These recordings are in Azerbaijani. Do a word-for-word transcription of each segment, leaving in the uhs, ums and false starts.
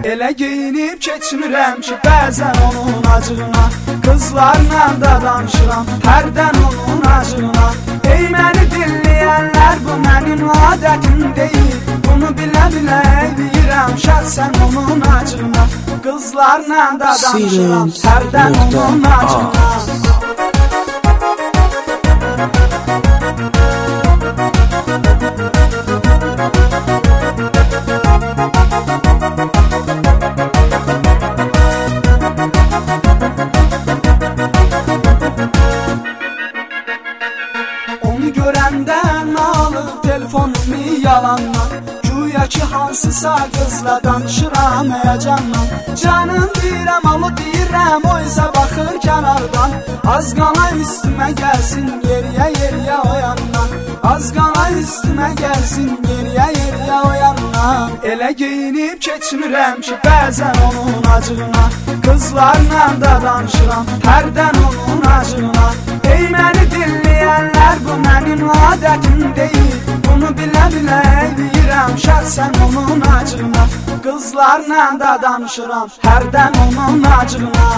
Elə geyinib keçmirəm ki, bəzən onun acığına. Qızlarla da danışıram, hərdən onun acığına. Ey məni dinləyənlər, bu mənim adətim deyil. Bunu bilə-bilə eləyirəm şəxsən onun acığına. Qızlarla da danışıram, hərdən onun acığına. Onu görəndən alıb telefonumu yalanlar. Güya ki hansısa qızla danışıram həyəcanla. Canım deyirəm, alı deyirəm, o isə baxır kənardan. Az qala üstümə gəlsin, yeriyə yeriyə o yandan. Az qala üstümə gəlsin, yeriyə yeriyə o yandan. Elə geyinib keçmirəm ki, bəzən onun acığına. Qızlarla da danışıram, hərdən onun acığına. Ey məni dinləyənlər, bu mənim adətim deyil. Bunu bilə-bilə eləyirəm şəxsən onun acığına. Qızlarla da danışıram, hərdən onun acığına.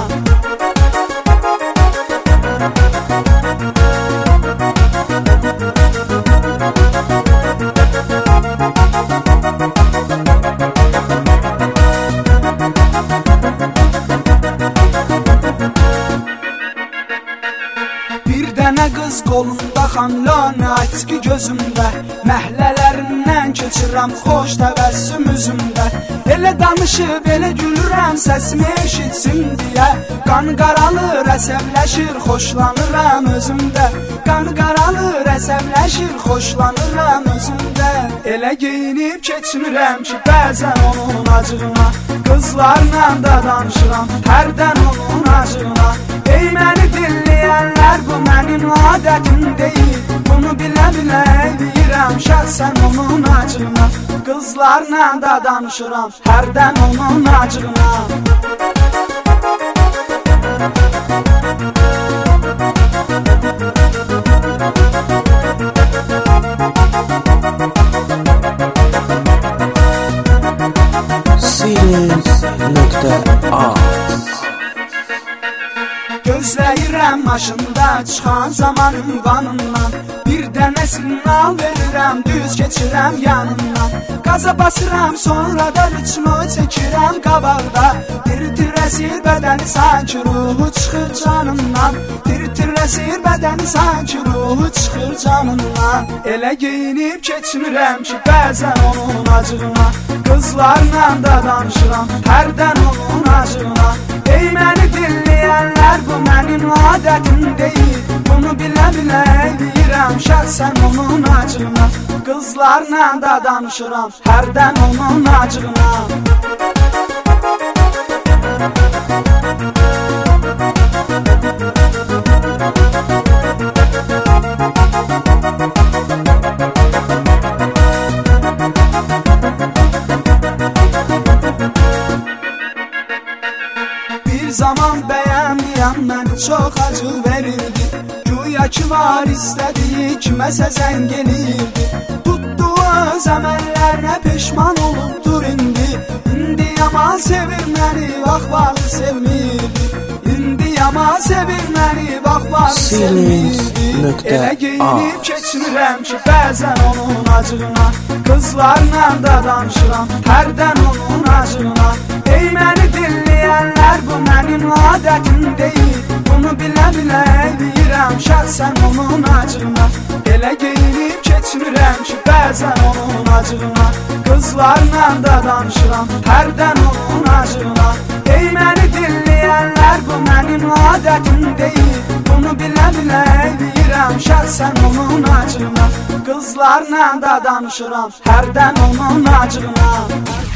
Bir dənə qız qolunda xanlana açki gözümdə. Məhlərindən keçirəm xoş təbəssüm üzümdə. Elə danışıb, elə gülürəm səsimi eşitsin deyə. Qan qaralır, əsəbləşir, xoşlanıram özümdə. Qan qaralır, əsəbləşir, xoşlanıram özümdə. Elə geyinib keçmirəm ki, bəzən onun acığına. Qızlarla da danışıram, hərdən onun acığına. Ey məni dinləyənlər, bu mənim adətim deyil. Bunu bilə-bilə eləyirəm şəxsən onun acığına. Qızlarla da danışıram, hərdən onun acığına. Gözləyirəm maşında çıxan zamanın qanından. Bir dənə signal verirəm, düz keçirəm yanından. Qaza basıram, sonra da ritmo çəkirəm qabaqda. Tir-tirəsir bədəni sanki ruhu çıxır canından. Tir-tirəsir bədəni sanki ruhu çıxır canından. Elə geyinib keçmirəm ki, bəzən onun acığına. Qızlarla da danışıram, hərdən onun acığına. Ey məni dinləyənlər, bu mənim adətim deyil. Bunu bilə-bilə eləyirəm şəxsən onun acığına. Qızlarla da danışıram, hərdən onun acığına. Bir zaman bəyənməyəm, məni çox acı verirdi. Güya ki var istədiyi kiməsə zəng eləyirdi. Tutduğu öz əməllərinə peşman olubdur indi. İndi yaman sevir məni, vaxt-vaxt sevmirdi. İndi yaman sevir məni, vaxt-vaxt sevmirdi. Elə geyinib keçmirəm ki, bəzən onun acığına. Qızlarla da danışıram, hərdən onun acığına. Ey məni dinləyənlər, bu mənim adətim deyil. Bunu bilə-bilə eləyirəm şəxsən onun acığına. Elə geyinib keçmirəm ki, bəzən onun acığına. Qızlarla da danışıram, hərdən onun acığına. Ey məni dinləyənlər, bu mənim adətim deyil. Bunu bilə-bilə eləyirəm şəxsən onun acığına. Qızlarla da danışıram, hərdən onun acığına.